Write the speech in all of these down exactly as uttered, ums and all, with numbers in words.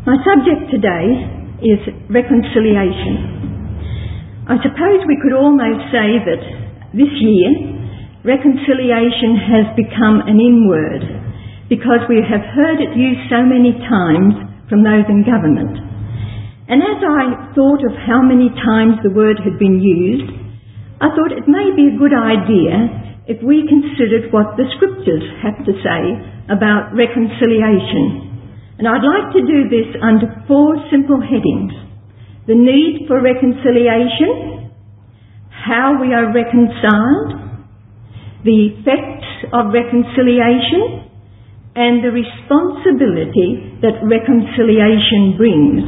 My subject today is reconciliation. I suppose we could almost say that this year reconciliation has become an in word because we have heard it used so many times from those in government. And as I thought of how many times the word had been used, I thought it may be a good idea if we considered what the scriptures have to say about reconciliation. And I'd like to do this under four simple headings: the need for reconciliation, how we are reconciled, the effects of reconciliation, and the responsibility that reconciliation brings.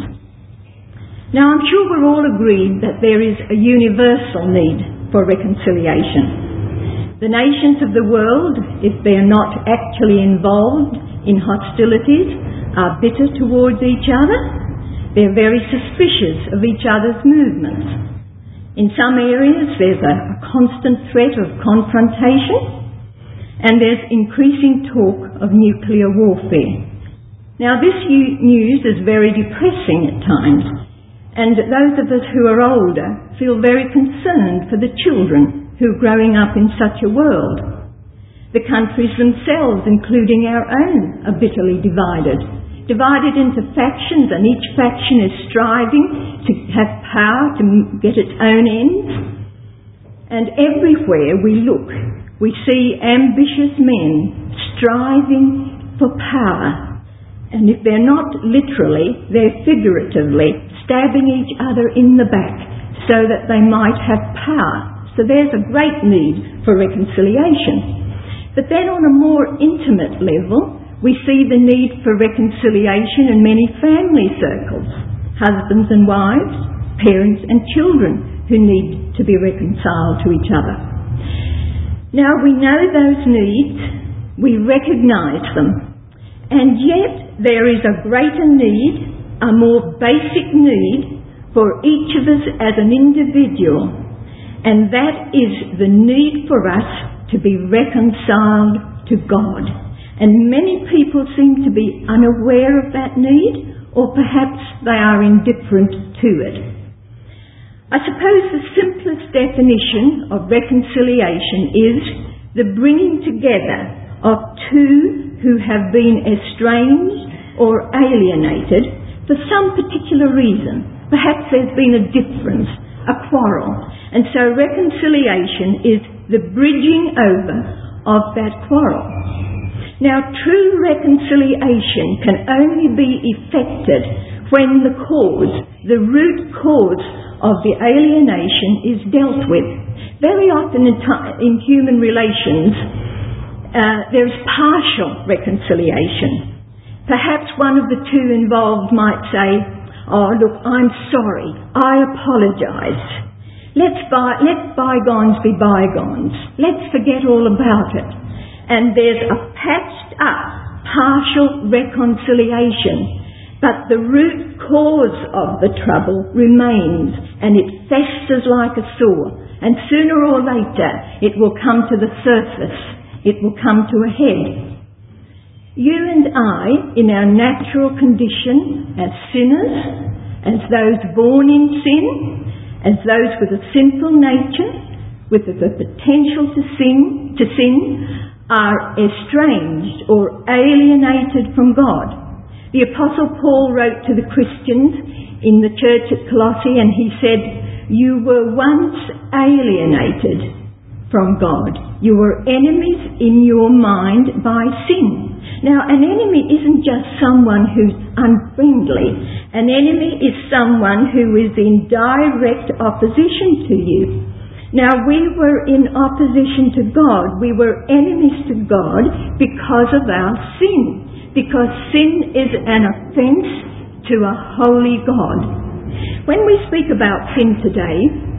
Now, I'm sure we're all agreed that there is a universal need for reconciliation. The nations of the world, if they are not actually involved in hostilities, are bitter towards each other. They're very suspicious of each other's movements. In some areas there's a, a constant threat of confrontation, and there's increasing talk of nuclear warfare. Now, this news is very depressing at times, and those of us who are older feel very concerned for the children who are growing up in such a world. The countries themselves, including our own, are bitterly divided. Divided into factions, and each faction is striving to have power to get its own ends. And everywhere we look, we see ambitious men striving for power. And if they're not literally, they're figuratively stabbing each other in the back so that they might have power. So there's a great need for reconciliation. But then on a more intimate level, we see the need for reconciliation in many family circles, husbands and wives, parents and children who need to be reconciled to each other. Now, we know those needs, we recognise them, and yet there is a greater need, a more basic need for each of us as an individual, and that is the need for us to be reconciled to God. And many people seem to be unaware of that need, or perhaps they are indifferent to it. I suppose the simplest definition of reconciliation is the bringing together of two who have been estranged or alienated for some particular reason. Perhaps there's been a difference, a quarrel, and so reconciliation is the bridging over of that quarrel. Now, true reconciliation can only be effected when the cause, the root cause of the alienation is dealt with. Very often in, t- in human relations, uh, there's partial reconciliation. Perhaps one of the two involved might say, "Oh, look, I'm sorry, I apologise. Let's by, let bygones be bygones. Let's forget all about it." And there's a patched up, partial reconciliation. But the root cause of the trouble remains, and it festers like a sore. And sooner or later, it will come to the surface. It will come to a head. You and I, in our natural condition, as sinners, as those born in sin, as those with a sinful nature, with the potential to sin, to sin, are estranged or alienated from God. The Apostle Paul wrote to the Christians in the church at Colossae, and he said, "You were once alienated from God. You were enemies in your mind by sin." Now, an enemy isn't just someone who's unfriendly. An enemy is someone who is in direct opposition to you. Now, we were in opposition to God. We were enemies to God because of our sin. Because sin is an offence to a holy God. When we speak about sin today,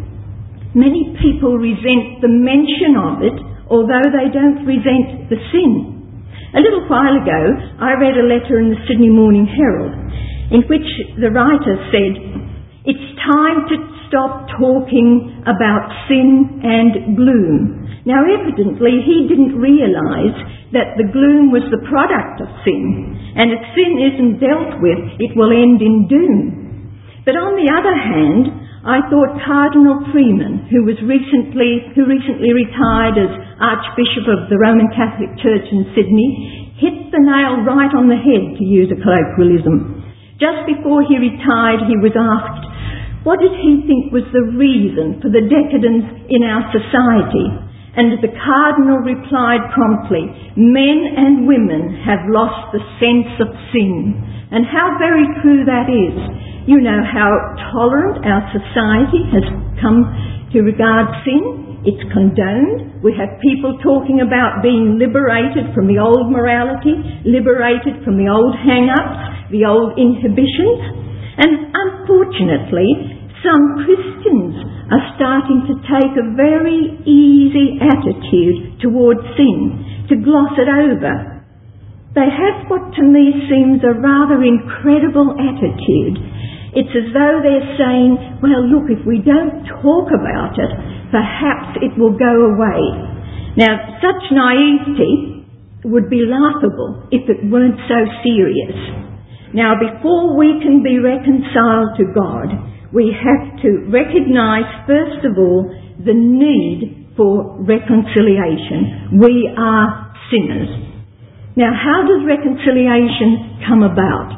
many people resent the mention of it, although they don't resent the sin. A little while ago, I read a letter in the Sydney Morning Herald in which the writer said, "It's time to stop talking about sin and gloom." Now, evidently, he didn't realise that the gloom was the product of sin, and if sin isn't dealt with, it will end in doom. But on the other hand, I thought Cardinal Freeman, who was recently who recently retired as Archbishop of the Roman Catholic Church in Sydney, hit the nail right on the head, to use a colloquialism. Just before he retired, he was asked, what did he think was the reason for the decadence in our society? And the Cardinal replied promptly, men and women have lost the sense of sin. And how very true that is. You know how tolerant our society has come to regard sin. It's condoned. We have people talking about being liberated from the old morality, liberated from the old hang-ups, the old inhibitions. And unfortunately, some Christians are starting to take a very easy attitude towards sin, to gloss it over. They have what to me seems a rather incredible attitude. It's as though they're saying, well, look, if we don't talk about it, perhaps it will go away. Now, such naivety would be laughable if it weren't so serious. Now, before we can be reconciled to God, we have to recognise, first of all, the need for reconciliation. We are sinners. Now, how does reconciliation come about?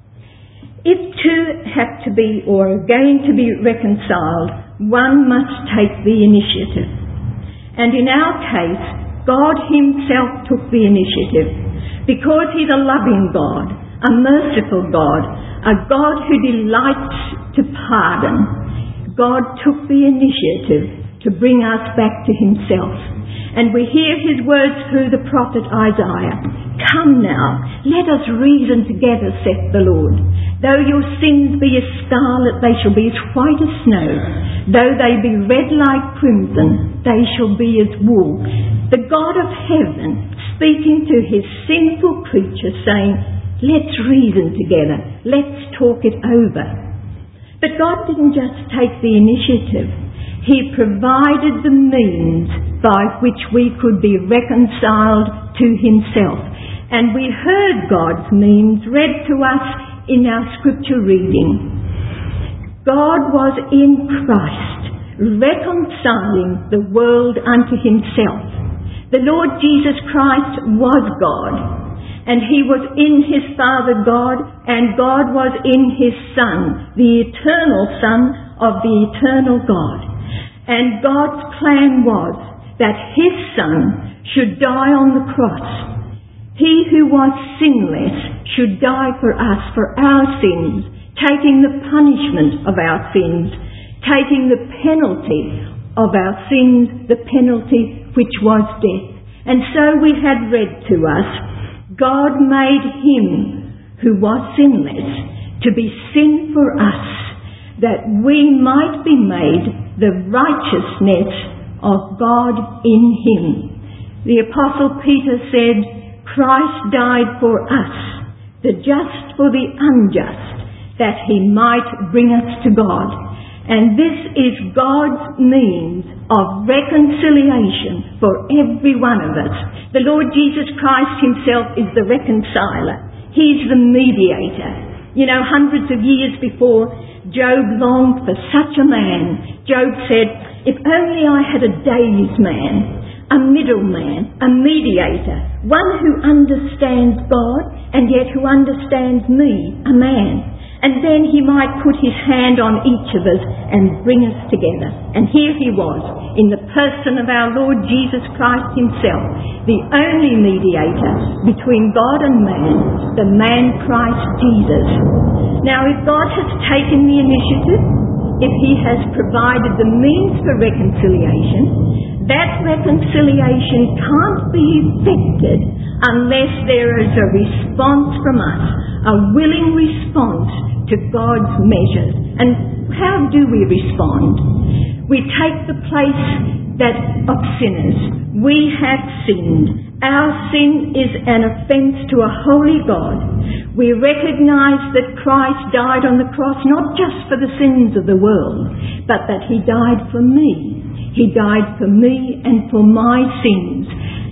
If two have to be or are going to be reconciled, one must take the initiative. And in our case, God himself took the initiative because he's a loving God, a merciful God, a God who delights to pardon. God took the initiative to bring us back to himself. And we hear his words through the prophet Isaiah. Come now, let us reason together, saith the Lord. Though your sins be as scarlet, they shall be as white as snow. Though they be red like crimson, they shall be as wool. The God of heaven speaking to his sinful creature, saying, let's reason together, let's talk it over. But God didn't just take the initiative. He provided the means by which we could be reconciled to himself. And we heard God's means read to us in our scripture reading. God was in Christ, reconciling the world unto himself. The Lord Jesus Christ was God, and he was in his Father God, and God was in his Son, the eternal Son of the eternal God. And God's plan was that his Son should die on the cross. He who was sinless should die for us, for our sins, taking the punishment of our sins, taking the penalty of our sins, the penalty which was death. And so we had read to us, God made him who was sinless to be sin for us, that we might be made the righteousness of God in him. The Apostle Peter said, Christ died for us, the just for the unjust, that he might bring us to God. And this is God's means of reconciliation for every one of us. The Lord Jesus Christ himself is the reconciler. He's the mediator. You know, hundreds of years before, Job longed for such a man. Job said, if only I had a day's man, a middleman, a mediator, one who understands God and yet who understands me, a man. And then he might put his hand on each of us and bring us together. And here he was, in the person of our Lord Jesus Christ himself, the only mediator between God and man, the man Christ Jesus. Now, if God has taken the initiative, if he has provided the means for reconciliation, that reconciliation can't be effected unless there is a response from us, a willing response to God's measures. And how do we respond? We take the place that of sinners. We have sinned. Our sin is an offence to a holy God. We recognise that Christ died on the cross not just for the sins of the world, but that he died for me. He died for me and for my sins.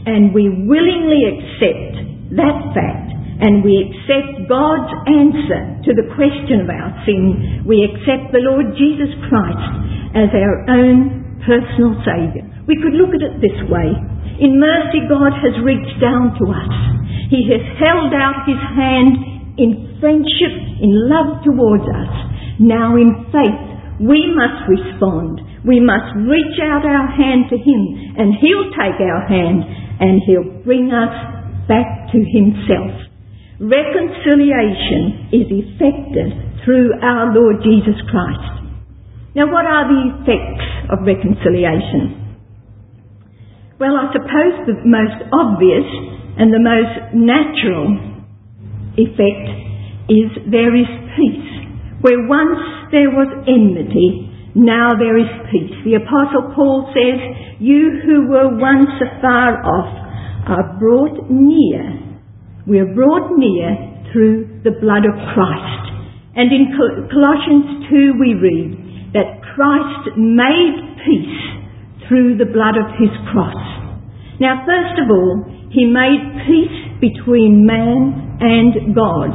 and we willingly accept that fact, and we accept God's answer to the question of our sin, we accept the Lord Jesus Christ as our own personal Saviour. We could look at it this way. In mercy, God has reached down to us. He has held out His hand in friendship, in love towards us. Now in faith, we must respond. We must reach out our hand to Him, and He'll take our hand and He'll bring us back to Himself. Reconciliation is effected through our Lord Jesus Christ. Now, what are the effects of reconciliation? Well, I suppose the most obvious and the most natural effect is there is peace. Where once there was enmity, now there is peace. The Apostle Paul says, you who were once afar off are brought near. We are brought near through the blood of Christ. And in Colossians two we read that Christ made peace through the blood of His cross. Now, first of all, He made peace between man and God.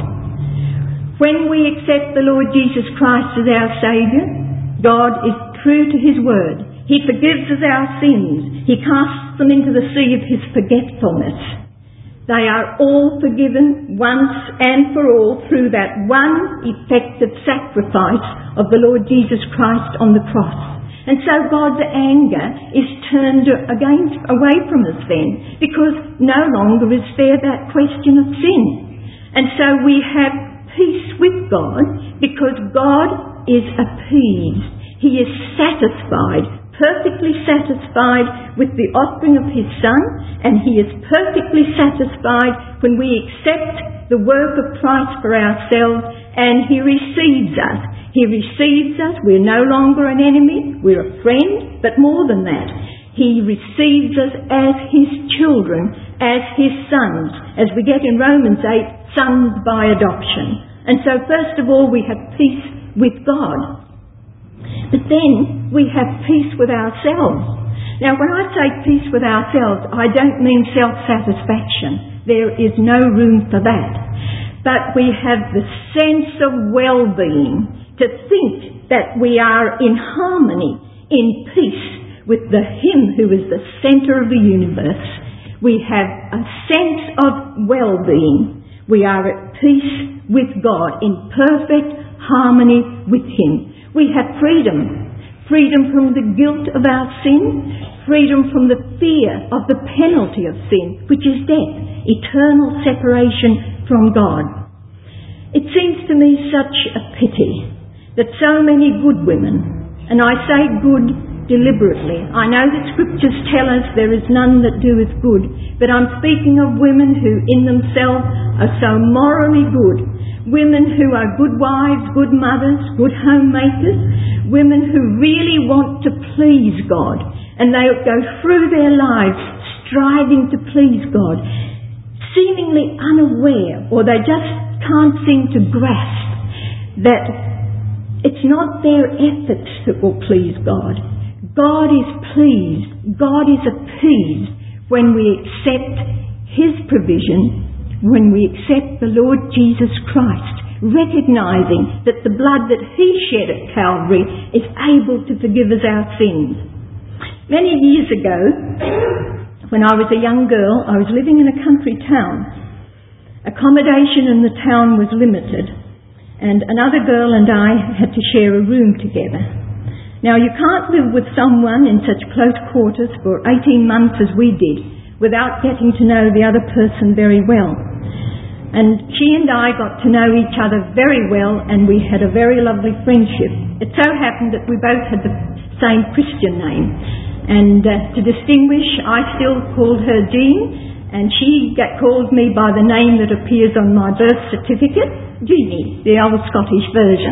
When we accept the Lord Jesus Christ as our Saviour, God is true to His word. He forgives us our sins. He casts them into the sea of His forgetfulness. They are all forgiven once and for all through that one effective sacrifice of the Lord Jesus Christ on the cross. And so God's anger is turned against, away from us then, because no longer is there that question of sin. And so we have peace with God because God is appeased. He is satisfied, perfectly satisfied with the offering of His Son, and He is perfectly satisfied when we accept the work of Christ for ourselves and He receives us. He receives us. We're no longer an enemy. We're a friend, but more than that. He receives us as His children, as His sons, as we get in Romans eight, sons by adoption. And so first of all, we have peace with God. But then we have peace with ourselves. Now, when I say peace with ourselves, I don't mean self-satisfaction. There is no room for that. But we have the sense of well-being, to think that we are in harmony, in peace with the Him who is the centre of the universe. We have a sense of well-being. We are at peace with God, in perfect harmony with Him. We have freedom. Freedom from the guilt of our sin. Freedom from the fear of the penalty of sin, which is death, eternal separation from God. It seems to me such a pity that so many good women, and I say good deliberately, I know the scriptures tell us there is none that doeth good, but I'm speaking of women who in themselves are so morally good, women who are good wives, good mothers, good homemakers, women who really want to please God, and they go through their lives striving to please God, seemingly unaware, or they just can't seem to grasp that it's not their efforts that will please God. God is pleased, God is appeased when we accept His provision, when we accept the Lord Jesus Christ, recognising that the blood that He shed at Calvary is able to forgive us our sins. Many years ago, when I was a young girl, I was living in a country town. Accommodation in the town was limited, and another girl and I had to share a room together. Now, you can't live with someone in such close quarters for eighteen months as we did without getting to know the other person very well. And she and I got to know each other very well, and we had a very lovely friendship. It so happened that we both had the same Christian name. And uh, to distinguish, I still called her Jean, and she got called me by the name that appears on my birth certificate, Jeannie, the old Scottish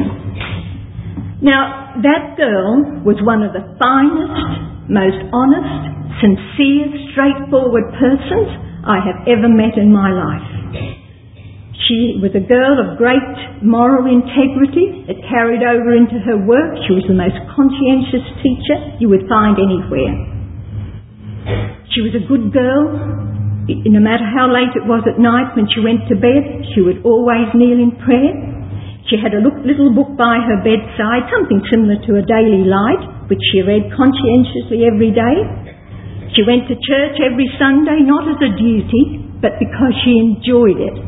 version. Now, that girl was one of the finest, most honest, sincere, straightforward persons I have ever met in my life. She was a girl of great moral integrity. It carried over into her work. She was the most conscientious teacher you would find anywhere. She She was a good girl. No matter how late it was at night when she went to bed, she would always kneel in prayer. She had a little book by her bedside, something similar to a daily light, which she read conscientiously every day. She went to church every Sunday, not as a duty, but because she enjoyed it.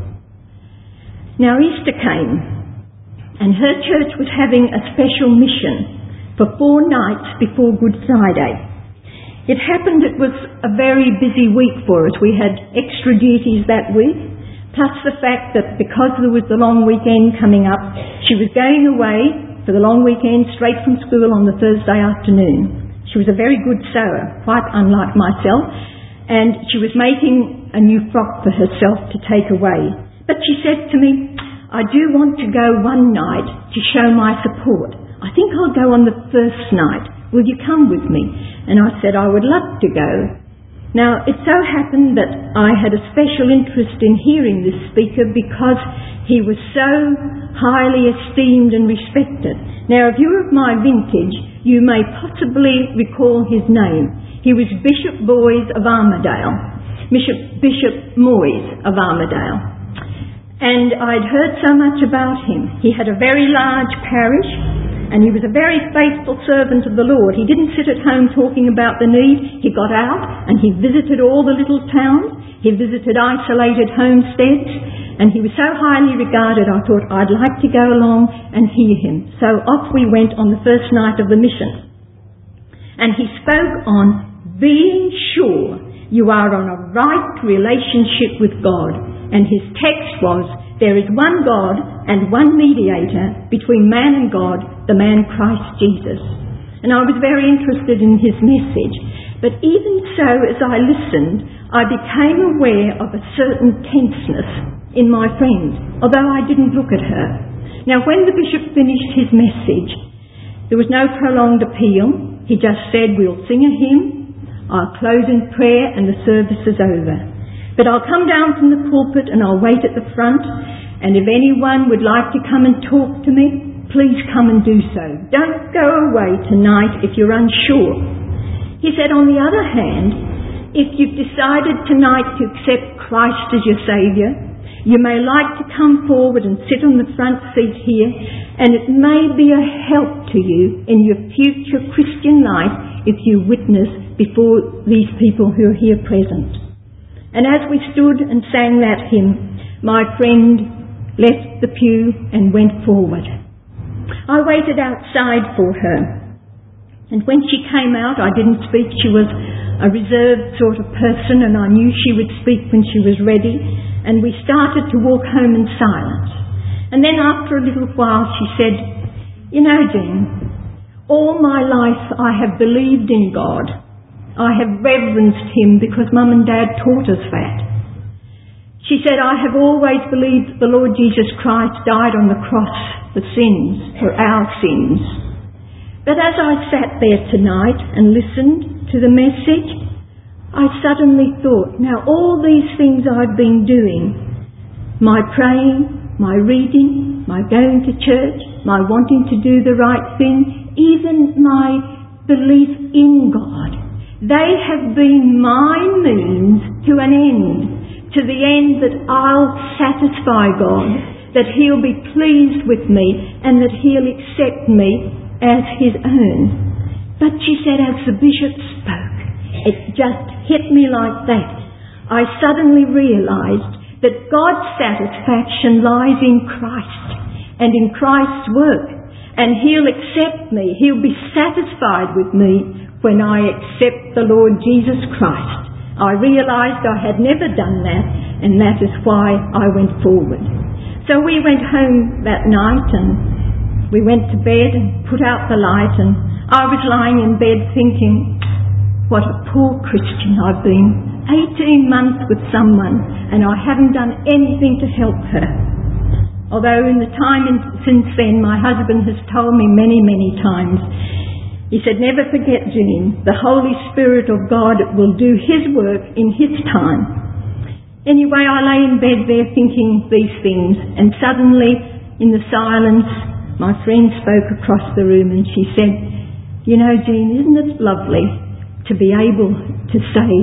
Now Easter came, and her church was having a special mission for four nights before Good Friday. It happened it was a very busy week for us. We had extra duties that week, plus the fact that because there was the long weekend coming up, she was going away for the long weekend straight from school on the Thursday afternoon. She was a very good sewer, quite unlike myself, and she was making a new frock for herself to take away. But she said to me, "I do want to go one night to show my support. I think I'll go on the first night. Will you come with me?" And I said I would love to go. Now, it so happened that I had a special interest in hearing this speaker because he was so highly esteemed and respected. Now, if you're of my vintage, you may possibly recall his name. He was Bishop Boys of Armidale, Bishop, Bishop Moyes of Armidale. And I'd heard so much about him. He had a very large parish, and he was a very faithful servant of the Lord. He didn't sit at home talking about the need. He got out and he visited all the little towns. He visited isolated homesteads, and he was so highly regarded, I thought I'd like to go along and hear him. So off we went on the first night of the mission. And he spoke on being sure you are on a right relationship with God. And his text was, "There is one God and one mediator between man and God, the man Christ Jesus." And I was very interested in his message. But even so, as I listened, I became aware of a certain tenseness in my friend, although I didn't look at her. Now, when the bishop finished his message, there was no prolonged appeal. He just said, "We'll sing a hymn, I'll close in prayer, and the service is over. But I'll come down from the pulpit and I'll wait at the front, and if anyone would like to come and talk to me, please come and do so. Don't go away tonight if you're unsure." He said, on the other hand, if you've decided tonight to accept Christ as your Saviour, you may like to come forward and sit on the front seat here, and it may be a help to you in your future Christian life if you witness before these people who are here present. And as we stood and sang that hymn, my friend left the pew and went forward. I waited outside for her, and when she came out, I didn't speak. She was a reserved sort of person, and I knew she would speak when she was ready, and we started to walk home in silence. And then after a little while she said, "You know, Jean, all my life I have believed in God. I have reverenced him because Mum and Dad taught us that. She said, I have always believed that the Lord Jesus Christ died on the cross for sins, for our sins. But as I sat there tonight and listened to the message, I suddenly thought, now all these things I've been doing, my praying, my reading, my going to church, my wanting to do the right thing, even my belief in God, they have been my means to an end, to the end that I'll satisfy God, that he'll be pleased with me and that he'll accept me as his own." But she said, as the bishop spoke, it just hit me like that. I suddenly realised that God's satisfaction lies in Christ and in Christ's work, and he'll accept me, he'll be satisfied with me when I accept the Lord Jesus Christ. I realised I had never done that, and that is why I went forward. So we went home that night and we went to bed and put out the light, and I was lying in bed thinking, what a poor Christian I've been. eighteen months with someone and I haven't done anything to help her. Although in the time in, since then my husband has told me many, many times, he said, never forget, Jean, the Holy Spirit of God will do his work in his time. Anyway, I lay in bed there thinking these things, and suddenly, in the silence, my friend spoke across the room and she said, you know, Jean, isn't it lovely to be able to say,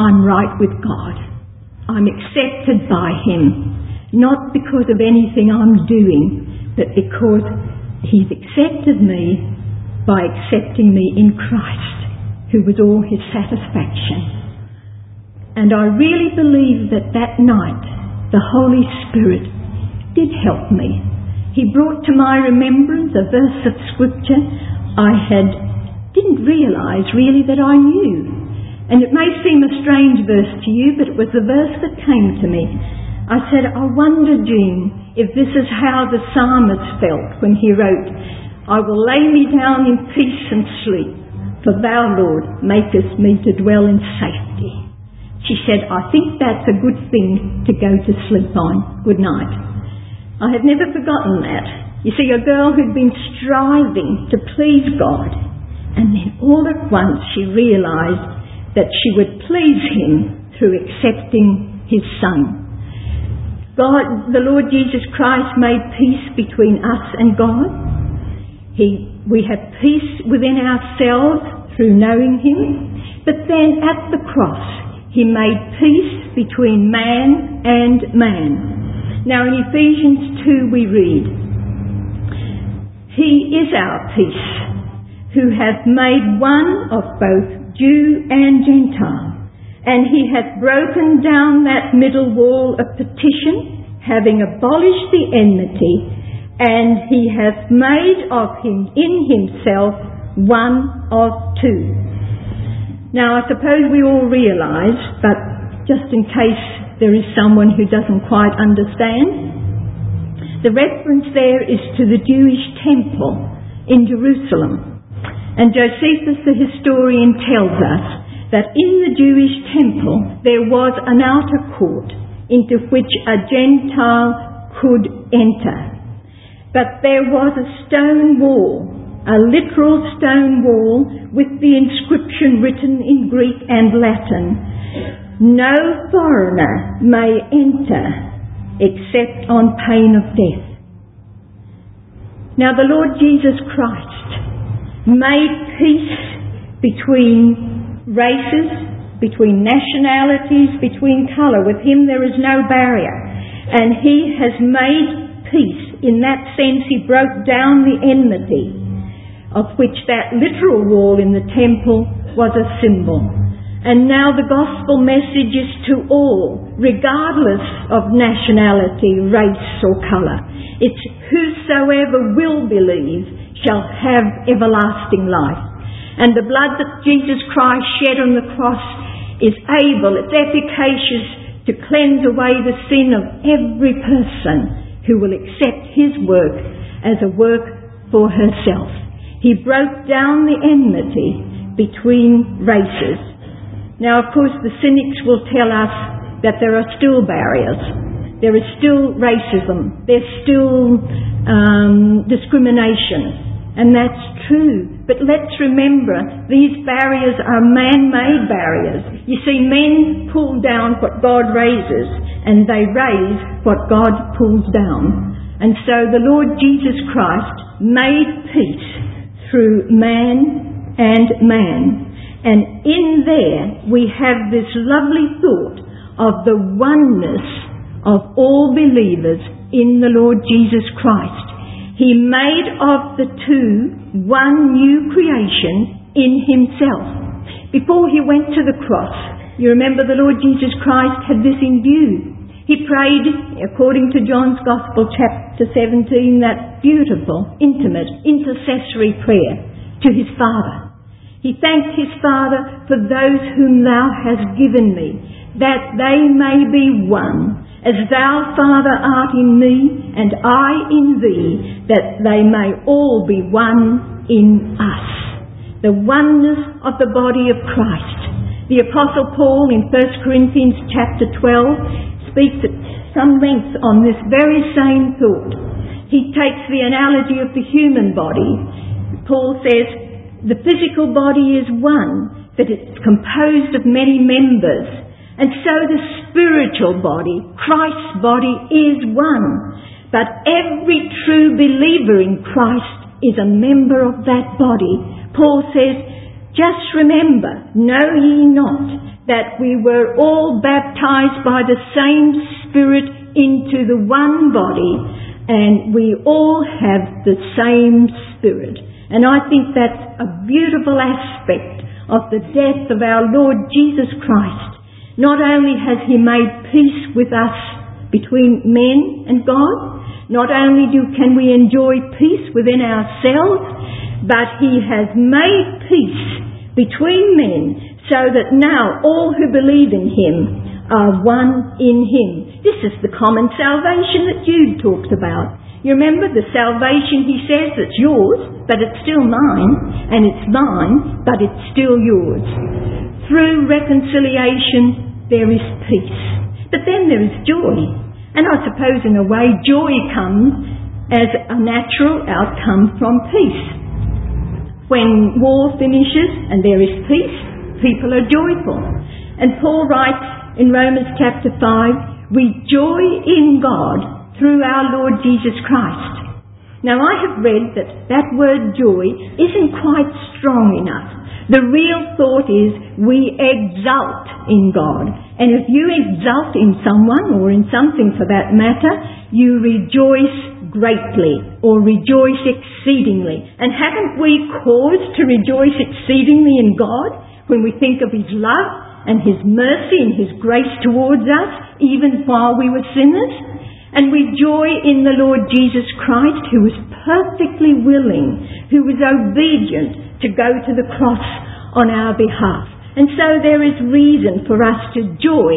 I'm right with God. I'm accepted by Him, not because of anything I'm doing, but because He's accepted me by accepting me in Christ, who was all His satisfaction. And I really believe that that night the Holy Spirit did help me. He brought to my remembrance a verse of Scripture I had didn't realise really that I knew. And it may seem a strange verse to you, but it was the verse that came to me. I said, I wonder, Jean, if this is how the psalmist felt when he wrote, I will lay me down in peace and sleep, for thou, Lord, makest me to dwell in safety. She said, I think that's a good thing to go to sleep on. Good night. I have never forgotten that. You see, a girl who'd been striving to please God, and then all at once she realised that she would please Him through accepting His Son. God, the Lord Jesus Christ, made peace between us and God. He, we have peace within ourselves through knowing Him. But then at the cross, He made peace between man and man. Now in Ephesians two we read, He is our peace, who hath made one of both Jew and Gentile, and He hath broken down that middle wall of partition, having abolished the enmity, and He hath made of him in Himself one of two. Now I suppose we all realise, but just in case there is someone who doesn't quite understand, the reference there is to the Jewish temple in Jerusalem. And Josephus the historian tells us that in the Jewish temple there was an outer court into which a Gentile could enter. But there was a stone wall, a literal stone wall with the inscription written in Greek and Latin, no foreigner may enter except on pain of death. Now the Lord Jesus Christ made peace between races, between nationalities, between colour. With Him there is no barrier. And He has made peace. In that sense, He broke down the enmity, of which that literal wall in the temple was a symbol. And now the gospel message is to all, regardless of nationality, race or colour. It's whosoever will believe shall have everlasting life. And the blood that Jesus Christ shed on the cross is able, it's efficacious to cleanse away the sin of every person who will accept His work as a work for herself. He broke down the enmity between races. Now, of course, the cynics will tell us that there are still barriers. There is still racism. There's still um, discrimination. And that's true. But let's remember, these barriers are man-made barriers. You see, men pull down what God raises, and they raise what God pulls down. And so the Lord Jesus Christ made peace through man and man. And in there we have this lovely thought of the oneness of all believers in the Lord Jesus Christ. He made of the two one new creation in Himself. Before He went to the cross, you remember the Lord Jesus Christ had this in view. He prayed, according to John's Gospel, chapter seventeen, that beautiful, intimate, intercessory prayer to His Father. He thanked His Father for those whom Thou hast given me, that they may be one, as Thou, Father, art in me, and I in Thee, that they may all be one in us. The oneness of the body of Christ. The Apostle Paul in First Corinthians chapter twelve speaks at some length on this very same thought. He takes the analogy of the human body. Paul says, the physical body is one, but it's composed of many members. And so the spiritual body, Christ's body, is one. But every true believer in Christ is a member of that body. Paul says, just remember, know ye not, that we were all baptized by the same Spirit into the one body, and we all have the same Spirit. And I think that's a beautiful aspect of the death of our Lord Jesus Christ. Not only has He made peace with us between men and God, not only do can we enjoy peace within ourselves, but He has made peace between men, so that now all who believe in Him are one in Him. This is the common salvation that Jude talks about. You remember the salvation, he says, that's yours, but it's still mine, and it's mine, but it's still yours. Through reconciliation, there is peace. But then there is joy. And I suppose in a way, joy comes as a natural outcome from peace. When war finishes and there is peace, people are joyful. And Paul writes in Romans chapter five, we joy in God through our Lord Jesus Christ. Now I have read that that word joy isn't quite strong enough. The real thought is we exult in God. And if you exult in someone, or in something for that matter, you rejoice greatly or rejoice exceedingly. And haven't we cause to rejoice exceedingly in God when we think of His love and His mercy and His grace towards us, even while we were sinners? And we joy in the Lord Jesus Christ, who was perfectly willing, who was obedient to go to the cross on our behalf. And so there is reason for us to joy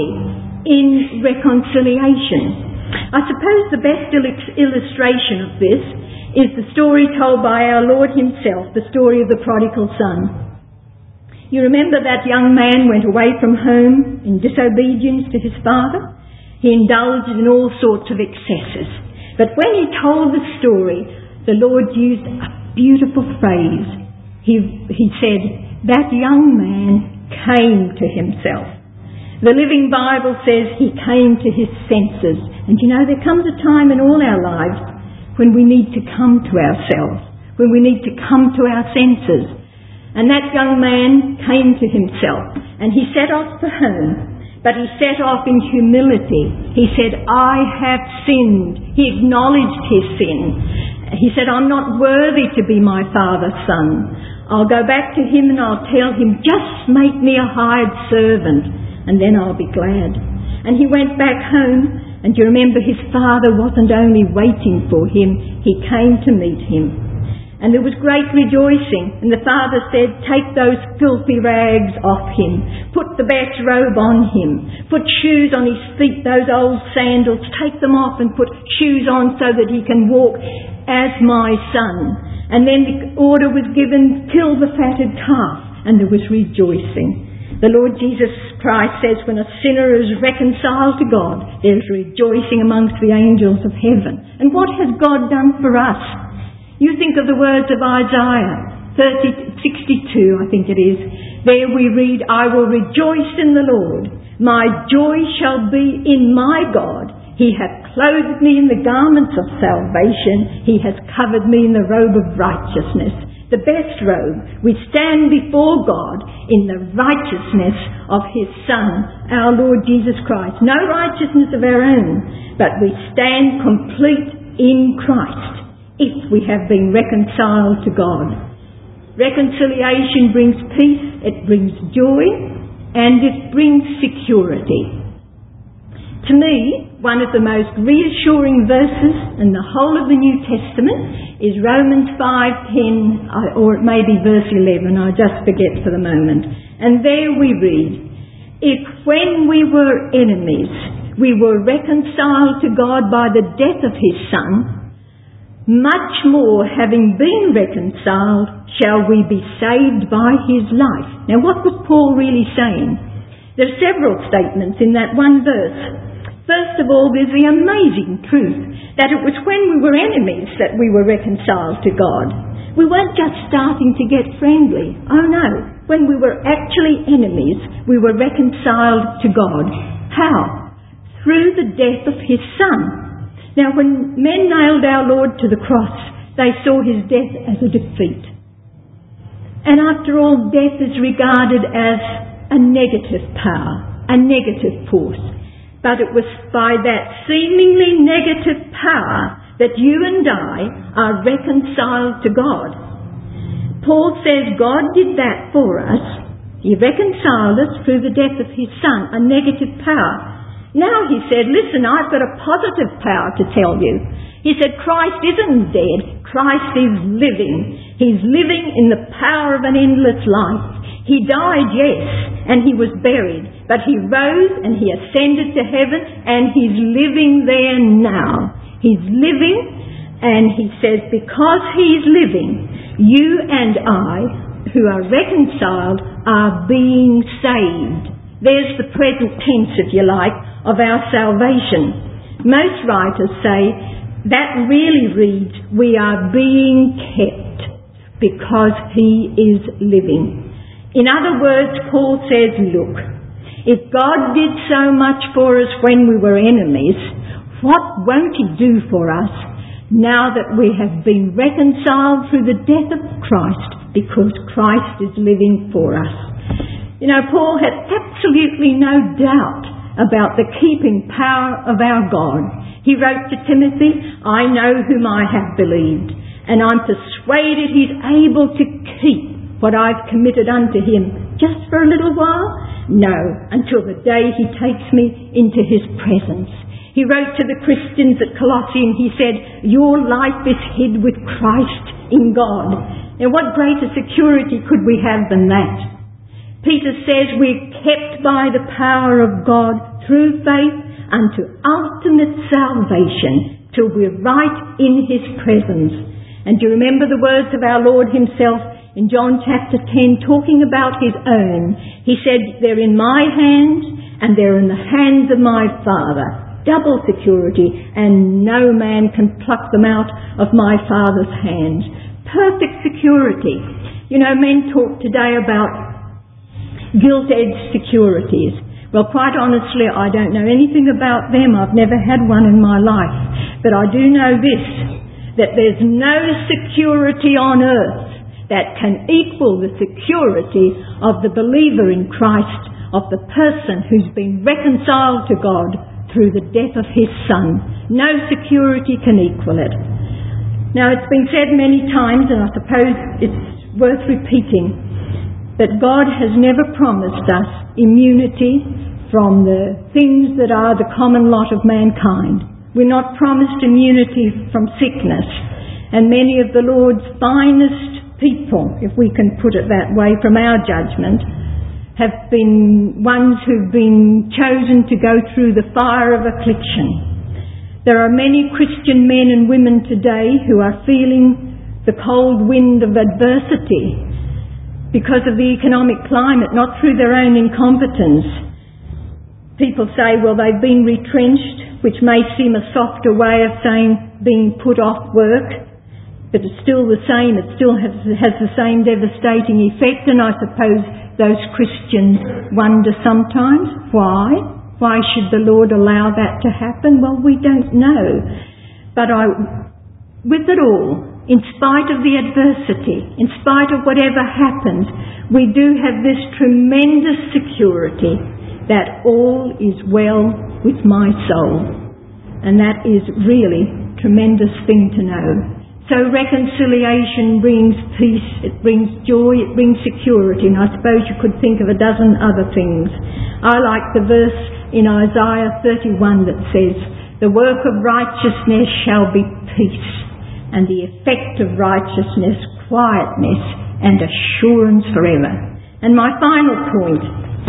in reconciliation. I suppose the best il- illustration of this is the story told by our Lord Himself, the story of the prodigal son. You remember that young man went away from home in disobedience to his father? He indulged in all sorts of excesses. But when he told the story, the Lord used a beautiful phrase. He, he said, that young man came to himself. The Living Bible says he came to his senses. And you know, there comes a time in all our lives when we need to come to ourselves, when we need to come to our senses. And that young man came to himself, and he set off for home. But he set off in humility. He said, I have sinned. He acknowledged his sin. He said, I'm not worthy to be my father's son. I'll go back to him and I'll tell him, just make me a hired servant, and then I'll be glad. And he went back home, and you remember his father wasn't only waiting for him, he came to meet him. And there was great rejoicing. And the father said, take those filthy rags off him. Put the best robe on him. Put shoes on his feet, those old sandals. Take them off and put shoes on so that he can walk as my son. And then the order was given, kill the fatted calf. And there was rejoicing. The Lord Jesus Christ says, when a sinner is reconciled to God, there is rejoicing amongst the angels of heaven. And what has God done for us? You think of the words of Isaiah thirty, sixty-two, I think it is. There we read, I will rejoice in the Lord. My joy shall be in my God. He hath clothed me in the garments of salvation. He has covered me in the robe of righteousness. The best robe. We stand before God in the righteousness of His Son, our Lord Jesus Christ. No righteousness of our own, but we stand complete in Christ. If we have been reconciled to God. Reconciliation brings peace, it brings joy, and it brings security. To me, one of the most reassuring verses in the whole of the New Testament is Romans five ten, or it may be verse eleven, I just forget for the moment. And there we read, if when we were enemies, we were reconciled to God by the death of His Son, much more, having been reconciled, shall we be saved by His life. Now, what was Paul really saying? There are several statements in that one verse. First of all, there's the amazing truth that it was when we were enemies that we were reconciled to God. We weren't just starting to get friendly. Oh no. When we were actually enemies, we were reconciled to God. How? Through the death of His Son. Now, when men nailed our Lord to the cross, they saw His death as a defeat. And after all, death is regarded as a negative power, a negative force. But it was by that seemingly negative power that you and I are reconciled to God. Paul says God did that for us. He reconciled us through the death of his Son, a negative power. Now he said, listen, I've got a positive power to tell you. He said, Christ isn't dead. Christ is living. He's living in the power of an endless life. He died, yes, and he was buried, but he rose and he ascended to heaven and he's living there now. He's living, and he says, because he's living, you and I, who are reconciled, are being saved. There's the present tense, if you like, of our salvation. Most writers say that really reads, we are being kept because he is living. In other words, Paul says, look, if God did so much for us when we were enemies, what won't he do for us now that we have been reconciled through the death of Christ, because Christ is living for us? You know, Paul had absolutely no doubt about the keeping power of our God. He wrote to Timothy, I know whom I have believed, and I'm persuaded he's able to keep what I've committed unto him just for a little while? No, until the day he takes me into his presence. He wrote to the Christians at Colossae and he said, your life is hid with Christ in God. Now what greater security could we have than that? Peter says we're kept by the power of God through faith unto ultimate salvation till we're right in his presence. And do you remember the words of our Lord himself in John chapter ten, talking about his own? He said, they're in my hands and they're in the hands of my Father. Double security, and no man can pluck them out of my Father's hands. Perfect security. You know, men talk today about gilt-edged securities. Well, quite honestly, I don't know anything about them. I've never had one in my life. But I do know this, that there's no security on earth that can equal the security of the believer in Christ, of the person who's been reconciled to God through the death of his Son. No security can equal it. Now, it's been said many times, and I suppose it's worth repeating, that God has never promised us immunity from the things that are the common lot of mankind. We're not promised immunity from sickness. And many of the Lord's finest people, if we can put it that way, from our judgment, have been ones who've been chosen to go through the fire of affliction. There are many Christian men and women today who are feeling the cold wind of adversity because of the economic climate, not through their own incompetence. People say, well, they've been retrenched, which may seem a softer way of saying being put off work, but it's still the same. It still has, has the same devastating effect, and I suppose those Christians wonder sometimes, why? Why should the Lord allow that to happen? Well, we don't know. But I, with it all, in spite of the adversity, in spite of whatever happens, we do have this tremendous security that all is well with my soul. And that is really a tremendous thing to know. So reconciliation brings peace, it brings joy, it brings security, and I suppose you could think of a dozen other things. I like the verse in Isaiah thirty-one that says, the work of righteousness shall be peace, and the effect of righteousness, quietness and assurance forever. And my final point,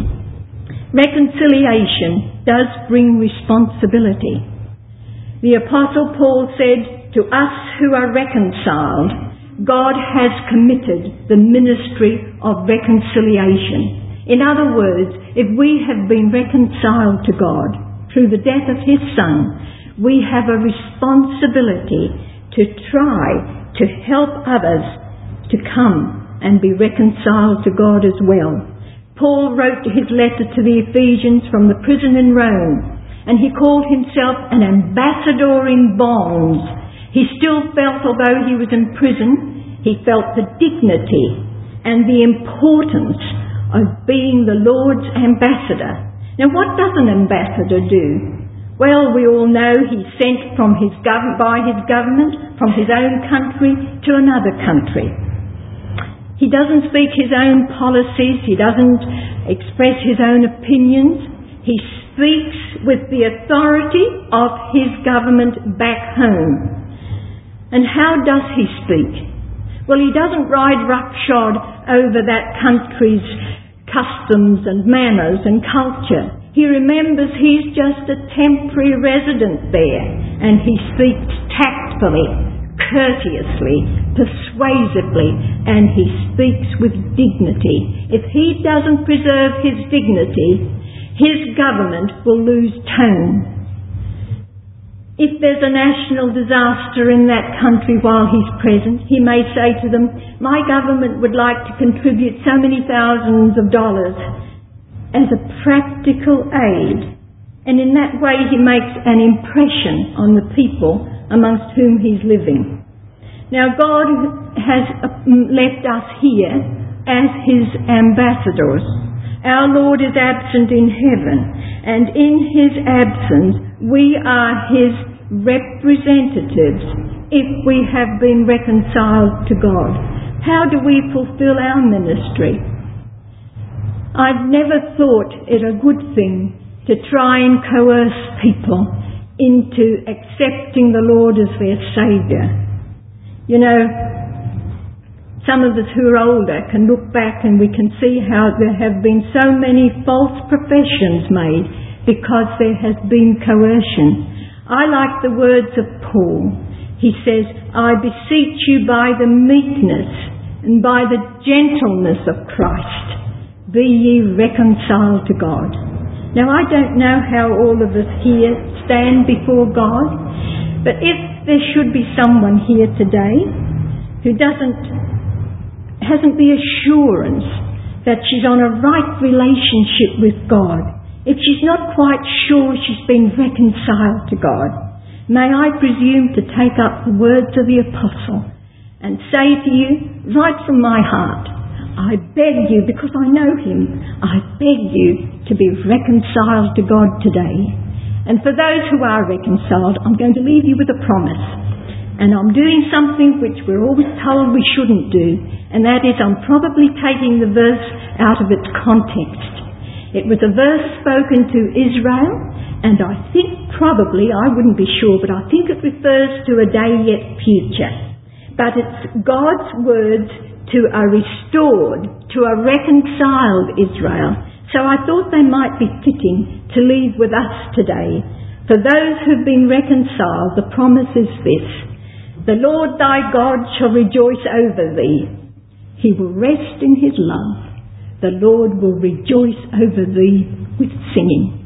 reconciliation does bring responsibility. The Apostle Paul said, to us who are reconciled, God has committed the ministry of reconciliation. In other words, if we have been reconciled to God through the death of his Son, we have a responsibility to try to help others to come and be reconciled to God as well. Paul wrote his letter to the Ephesians from the prison in Rome, and he called himself an ambassador in bonds. He still felt, although he was in prison, he felt the dignity and the importance of being the Lord's ambassador. Now, what does an ambassador do? Well, we all know he's sent from his gov- by his government from his own country to another country. He doesn't speak his own policies. He doesn't express his own opinions. He speaks with the authority of his government back home. And how does he speak? Well, he doesn't ride roughshod over that country's customs and manners and culture. He remembers he's just a temporary resident there, and he speaks tactfully, courteously, persuasively, and he speaks with dignity. If he doesn't preserve his dignity, his government will lose tone. If there's a national disaster in that country while he's present, he may say to them, my government would like to contribute so many thousands of dollars as a practical aid. And in that way he makes an impression on the people amongst whom he's living. Now, God has left us here as his ambassadors. Our Lord is absent in heaven, and in his absence we are his representatives if we have been reconciled to God. How do we fulfill our ministry? I've never thought it a good thing to try and coerce people into accepting the Lord as their Saviour. You know, some of us who are older can look back and we can see how there have been so many false professions made because there has been coercion. I like the words of Paul. He says, I beseech you by the meekness and by the gentleness of Christ, be ye reconciled to God. Now, I don't know how all of us here stand before God, but if there should be someone here today who doesn't hasn't the assurance that she's on a right relationship with God, if she's not quite sure she's been reconciled to God, may I presume to take up the words of the Apostle and say to you, right from my heart, I beg you, because I know him, I beg you to be reconciled to God today. And for those who are reconciled, I'm going to leave you with a promise. And I'm doing something which we're always told we shouldn't do, and that is I'm probably taking the verse out of its context. It was a verse spoken to Israel, and I think probably, I wouldn't be sure, but I think it refers to a day yet future. But it's God's words to a restored, to a reconciled Israel. So I thought they might be fitting to leave with us today. For those who've been reconciled, the promise is this: the Lord thy God shall rejoice over thee. He will rest in his love. The Lord will rejoice over thee with singing.